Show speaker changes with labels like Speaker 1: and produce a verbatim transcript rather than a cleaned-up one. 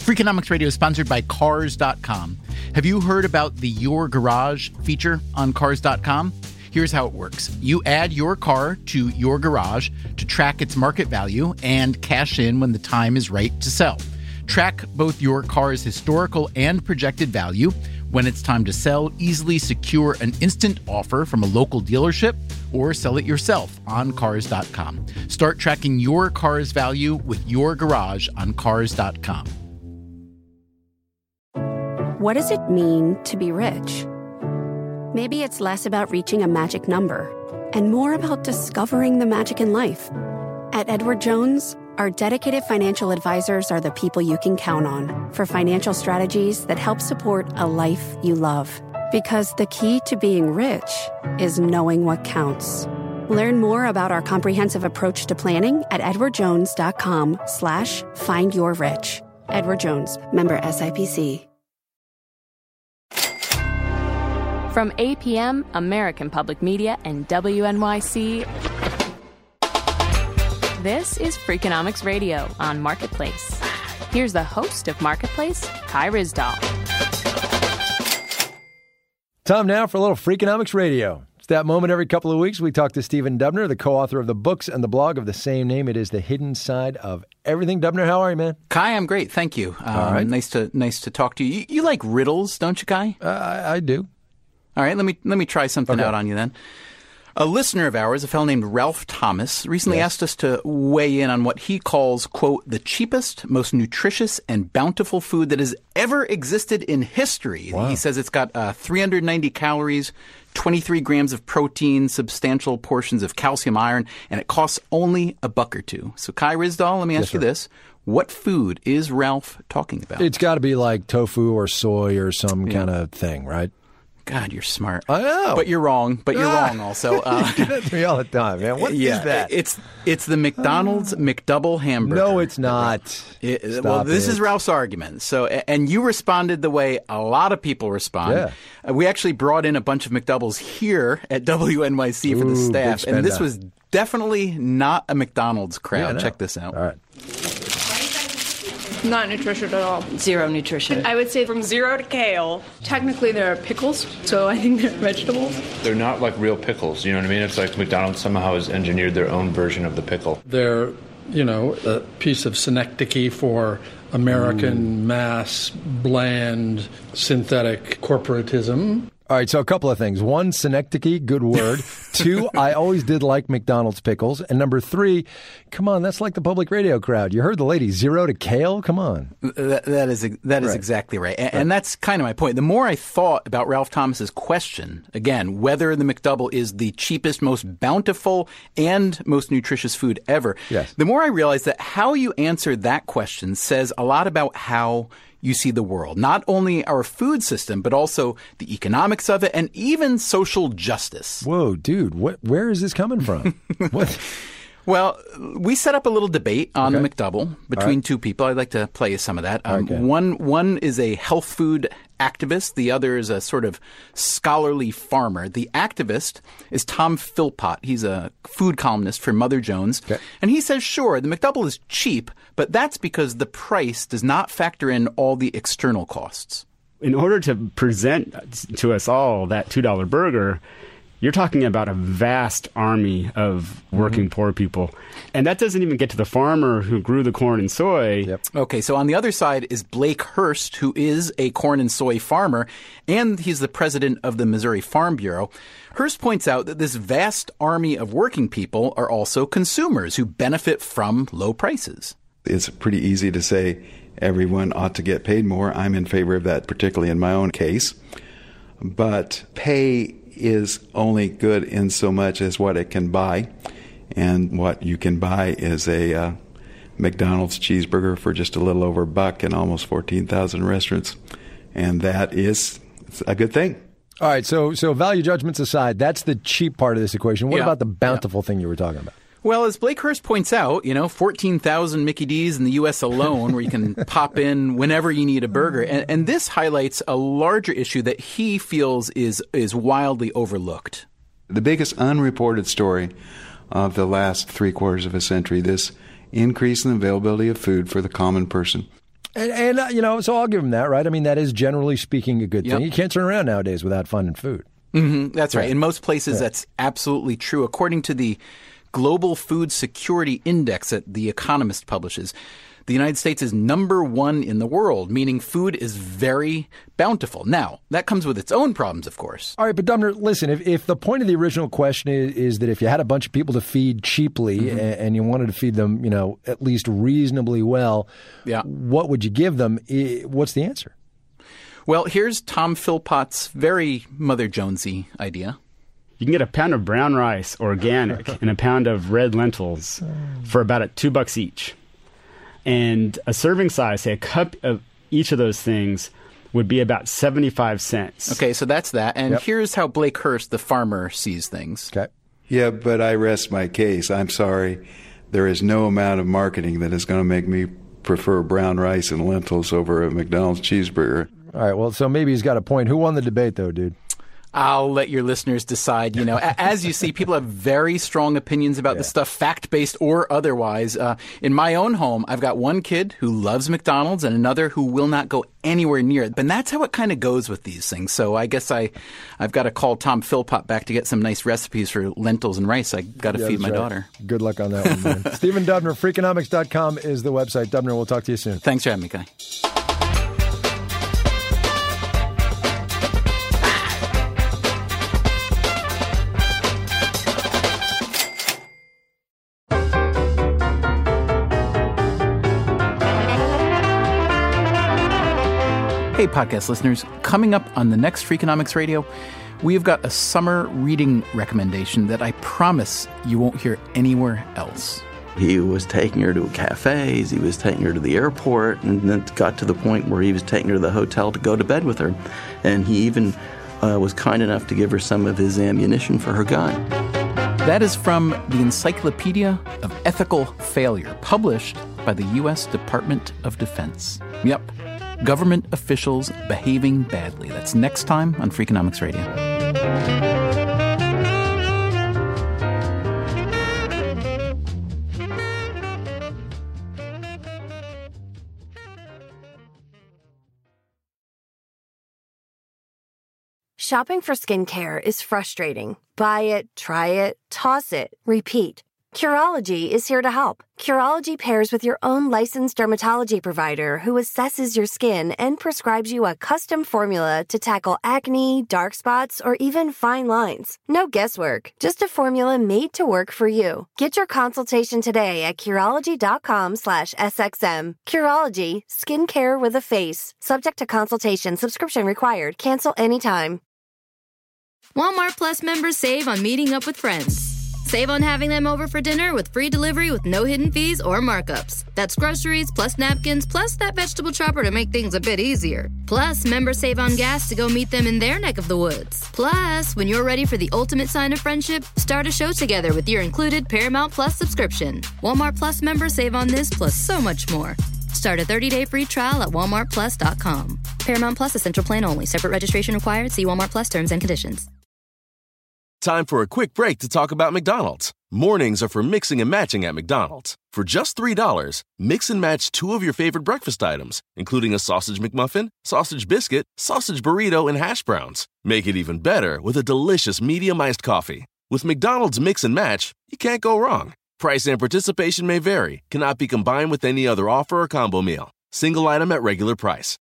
Speaker 1: Freakonomics Radio is sponsored by Cars dot com. Have you heard about the Your Garage feature on Cars dot com? Here's how it works. You add your car to your garage to track its market value and cash in when the time is right to sell. Track both your car's historical and projected value. When it's time to sell, easily secure an instant offer from a local dealership or sell it yourself on Cars dot com. Start tracking your car's value with your garage on Cars dot com.
Speaker 2: What does it mean to be rich? Maybe it's less about reaching a magic number and more about discovering the magic in life. At Edward Jones, our dedicated financial advisors are the people you can count on for financial strategies that help support a life you love. Because the key to being rich is knowing what counts. Learn more about our comprehensive approach to planning at edwardjones.com slash find your rich. Edward Jones, member S I P C.
Speaker 3: From A P M, American Public Media, and W N Y C, this is Freakonomics Radio on Marketplace. Here's the host of Marketplace, Kai Ryssdal.
Speaker 4: Time now for a little Freakonomics Radio. It's that moment every couple of weeks we talk to Stephen Dubner, the co-author of the books and the blog of the same name. It is The Hidden Side of Everything. Dubner, how are you, man?
Speaker 1: Kai, I'm great. Thank you. Um,
Speaker 4: All right.
Speaker 1: Nice to nice to talk to you. You, you like riddles, don't you, Kai?
Speaker 4: Uh, I, I do.
Speaker 1: All right, let me let me try something
Speaker 4: Okay.
Speaker 1: out on you then. A listener of ours, a fellow named Ralph Thomas, recently
Speaker 4: Yes.
Speaker 1: asked us to weigh in on what he calls, quote, the cheapest, most nutritious, and bountiful food that has ever existed in history.
Speaker 4: Wow.
Speaker 1: He says it's got uh, three hundred ninety calories, twenty-three grams of protein, substantial portions of calcium iron, and it costs only a buck or two. So, Kai Ryssdal, let me ask
Speaker 4: Yes,
Speaker 1: you
Speaker 4: sir.
Speaker 1: this. What food is Ralph talking about?
Speaker 4: It's got to be like tofu or soy or some kind of thing, right?
Speaker 1: God, you're smart.
Speaker 4: I know.
Speaker 1: But you're wrong. But you're
Speaker 4: Ah.
Speaker 1: wrong also. Uh,
Speaker 4: You do that to me all the time, man. What is
Speaker 1: yeah,
Speaker 4: that?
Speaker 1: It's it's the McDonald's McDouble hamburger.
Speaker 4: No, it's not.
Speaker 1: It-
Speaker 4: Stop
Speaker 1: well, this
Speaker 4: it.
Speaker 1: is Ralph's argument. So, and you responded the way a lot of people respond.
Speaker 4: Yeah.
Speaker 1: Uh, we actually brought in a bunch of McDoubles here at W N Y C for the
Speaker 4: Ooh,
Speaker 1: staff,
Speaker 4: big
Speaker 1: and this
Speaker 4: spender.
Speaker 1: was definitely not a McDonald's crowd.
Speaker 4: Yeah, I know.
Speaker 1: Check this out.
Speaker 4: All right.
Speaker 5: Not nutritious at all.
Speaker 6: Zero nutrition.
Speaker 5: I would say from zero to kale. Technically, they're pickles, so I think they're vegetables.
Speaker 7: They're not like real pickles, you know what I mean? It's like McDonald's somehow has engineered their own version of the pickle.
Speaker 8: They're, you know, a piece of synecdoche for American mass, bland, synthetic corporatism.
Speaker 4: All right, so a couple of things. One, synecdoche, good word. Two, I always did like McDonald's pickles. And number three, come on, that's like the public radio crowd. You heard the lady, zero to kale? Come on.
Speaker 1: That, that is that is
Speaker 4: Right.
Speaker 1: exactly right. And, and that's kind of my point. The more I thought about Ralph Thomas's question, again, whether the McDouble is the cheapest, most bountiful, and most nutritious food ever,
Speaker 4: Yes.
Speaker 1: the more I realized that how you answer that question says a lot about how you see the world. Not only our food system, but also the economics of it and even social justice.
Speaker 4: Whoa, dude, what? Where is this coming from? What?
Speaker 1: Well, we set up a little debate on
Speaker 4: Okay.
Speaker 1: the McDouble between
Speaker 4: right.
Speaker 1: two people. I'd like to play you some of that. Um,
Speaker 4: Okay.
Speaker 1: One one is a health food activist. The other is a sort of scholarly farmer. The activist is Tom Philpott. He's a food columnist for Mother Jones.
Speaker 4: Okay.
Speaker 1: And he says, sure, the McDouble is cheap, but that's because the price does not factor in all the external costs.
Speaker 9: In order to present to us all that two dollar burger, you're talking about a vast army of working
Speaker 4: Mm-hmm.
Speaker 9: poor people. And that doesn't even get to the farmer who grew the corn and soy.
Speaker 4: Yep.
Speaker 1: Okay, so on the other side is Blake Hurst, who is a corn and soy farmer, and he's the president of the Missouri Farm Bureau. Hurst points out that this vast army of working people are also consumers who benefit from low prices.
Speaker 10: It's pretty easy to say everyone ought to get paid more. I'm in favor of that, particularly in my own case. But pay is only good in so much as what it can buy. And what you can buy is a uh, McDonald's cheeseburger for just a little over a buck in almost fourteen thousand restaurants. And that is a good thing.
Speaker 4: All right, so so value judgments aside, that's the cheap part of this equation. What
Speaker 1: Yeah.
Speaker 4: about the bountiful thing you were talking about?
Speaker 1: Well, as Blake Hurst points out, you know, fourteen thousand Mickey D's in the U S alone where you can pop in whenever you need a burger. And, and this highlights a larger issue that he feels is is wildly overlooked.
Speaker 10: The biggest unreported story of the last three quarters of a century, this increase in the availability of food for the common person.
Speaker 4: And, and uh, you know, so I'll give him that, right? I mean, that is generally speaking a good
Speaker 1: Yep.
Speaker 4: thing. You can't turn around nowadays without finding food.
Speaker 1: Mm-hmm, that's right.
Speaker 4: Yeah.
Speaker 1: In most places,
Speaker 4: Yeah.
Speaker 1: that's absolutely true. According to the Global Food Security Index that The Economist publishes, the United States is number one in the world, meaning food is very bountiful. Now, that comes with its own problems, of course.
Speaker 4: All right, but Dubner, listen, if, if the point of the original question is, is that if you had a bunch of people to feed cheaply
Speaker 1: Mm-hmm.
Speaker 4: and, and you wanted to feed them, you know, at least reasonably well,
Speaker 1: Yeah.
Speaker 4: what would you give them? I- What's the answer?
Speaker 1: Well, here's Tom Philpott's very Mother Jonesy idea.
Speaker 9: You can get a pound of brown rice, organic, and a pound of red lentils for about at two bucks each. And a serving size, say a cup of each of those things, would be about seventy-five cents.
Speaker 1: Okay, so that's that. And
Speaker 4: Yep.
Speaker 1: here's how Blake Hurst, the farmer, sees things.
Speaker 4: Okay.
Speaker 10: Yeah, but I rest my case. I'm sorry. There is no amount of marketing that is going to make me prefer brown rice and lentils over a McDonald's cheeseburger.
Speaker 4: All right, well, so maybe he's got a point. Who won the debate, though, dude?
Speaker 1: I'll let your listeners decide. You know, a- as you see, people have very strong opinions about
Speaker 4: Yeah.
Speaker 1: this stuff, fact-based or otherwise. Uh, in my own home, I've got one kid who loves McDonald's and another who will not go anywhere near it. And that's how it kind of goes with these things. So I guess I, I've got to call Tom Philpott back to get some nice recipes for lentils and rice. I got to
Speaker 4: Yeah,
Speaker 1: feed
Speaker 4: that's
Speaker 1: my
Speaker 4: right.
Speaker 1: daughter.
Speaker 4: Good luck on that one, man. Stephen Dubner, Freakonomics dot com is the website. Dubner, we'll talk to you soon.
Speaker 1: Thanks for having me, Guy. Hey, podcast listeners. Coming up on the next Freakonomics Radio, we have got a summer reading recommendation that I promise you won't hear anywhere else.
Speaker 6: He was taking her to cafes, he was taking her to the airport, and then it got to the point where he was taking her to the hotel to go to bed with her. And he even uh, was kind enough to give her some of his ammunition for her gun.
Speaker 1: That is from the Encyclopedia of Ethical Failure, published by the U S Department of Defense. Yep. Government officials behaving badly. That's next time on Freakonomics Radio.
Speaker 11: Shopping for skincare is frustrating. Buy it, try it, toss it, repeat. Curology is here to help. Curology pairs with your own licensed dermatology provider who assesses your skin and prescribes you a custom formula to tackle acne, dark spots, or even fine lines. No guesswork, just a formula made to work for you. Get your consultation today at Curology.com slash SXM. Curology, skincare with a face. Subject to consultation, subscription required. Cancel anytime.
Speaker 12: Walmart Plus members save on meeting up with friends. Save on having them over for dinner with free delivery with no hidden fees or markups. That's groceries, plus napkins, plus that vegetable chopper to make things a bit easier. Plus, members save on gas to go meet them in their neck of the woods. Plus, when you're ready for the ultimate sign of friendship, start a show together with your included Paramount Plus subscription. Walmart Plus members save on this plus so much more. Start a thirty-day free trial at walmart plus dot com. Paramount Plus Essential Plan only. Separate registration required. See Walmart Plus terms and conditions.
Speaker 13: Time for a quick break to talk about McDonald's. Mornings are for mixing and matching at McDonald's. For just three dollars, mix and match two of your favorite breakfast items, including a sausage McMuffin, sausage biscuit, sausage burrito, and hash browns. Make it even better with a delicious medium iced coffee. With McDonald's Mix and Match, you can't go wrong. Price and participation may vary, cannot be combined with any other offer or combo meal. Single item at regular price.